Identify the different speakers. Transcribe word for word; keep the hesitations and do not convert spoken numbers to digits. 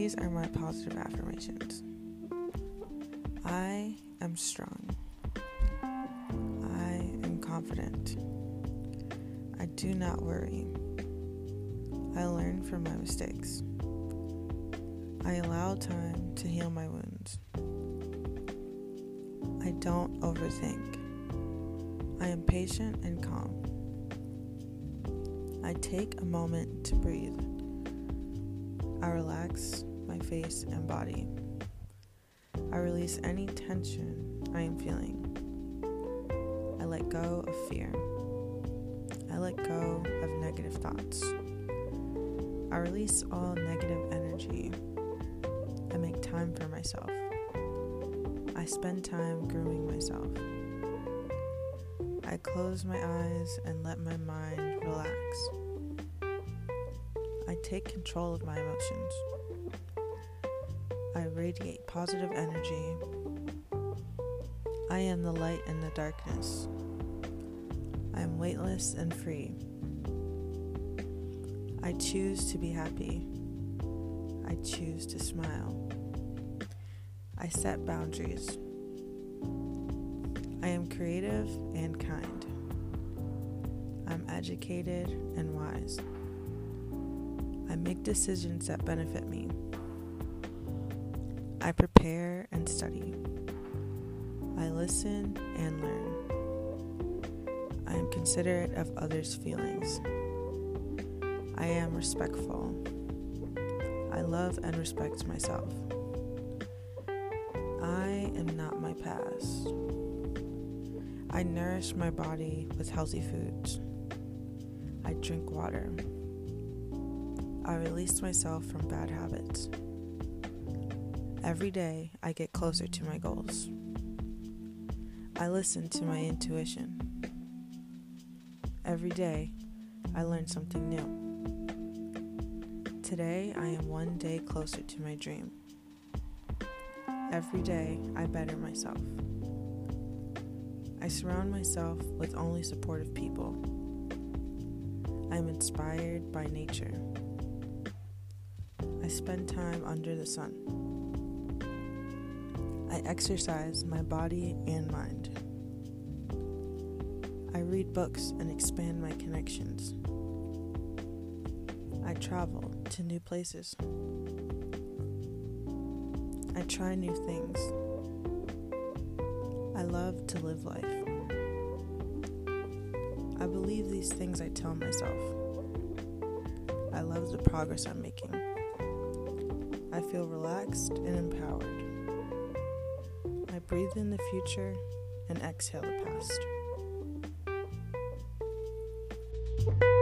Speaker 1: These are my positive affirmations. I am strong. I am confident. I do not worry. I learn from my mistakes. I allow time to heal my wounds. I don't overthink. I am patient and calm. I take a moment to breathe. I relax my face and body. I release any tension I am feeling. I let go of fear. I let go of negative thoughts. I release all negative energy. I make time for myself. I spend time grooming myself. I close my eyes and let my mind relax. I take control of my emotions. I radiate positive energy. I am the light in the darkness. I am weightless and free. I choose to be happy. I choose to smile. I set boundaries. I am creative and kind. I'm educated and wise. I make decisions that benefit me. I prepare and study. I listen and learn. I am considerate of others' feelings. I am respectful. I love and respect myself. I am not my past. I nourish my body with healthy foods. I drink water. I release myself from bad habits. Every day, I get closer to my goals. I listen to my intuition. Every day, I learn something new. Today, I am one day closer to my dream. Every day, I better myself. I surround myself with only supportive people. I am inspired by nature. I spend time under the sun. I exercise my body and mind. I read books and expand my connections. I travel to new places. I try new things. I love to live life. I believe these things I tell myself. I love the progress I'm making. I feel relaxed and empowered. I breathe in the future and exhale the past.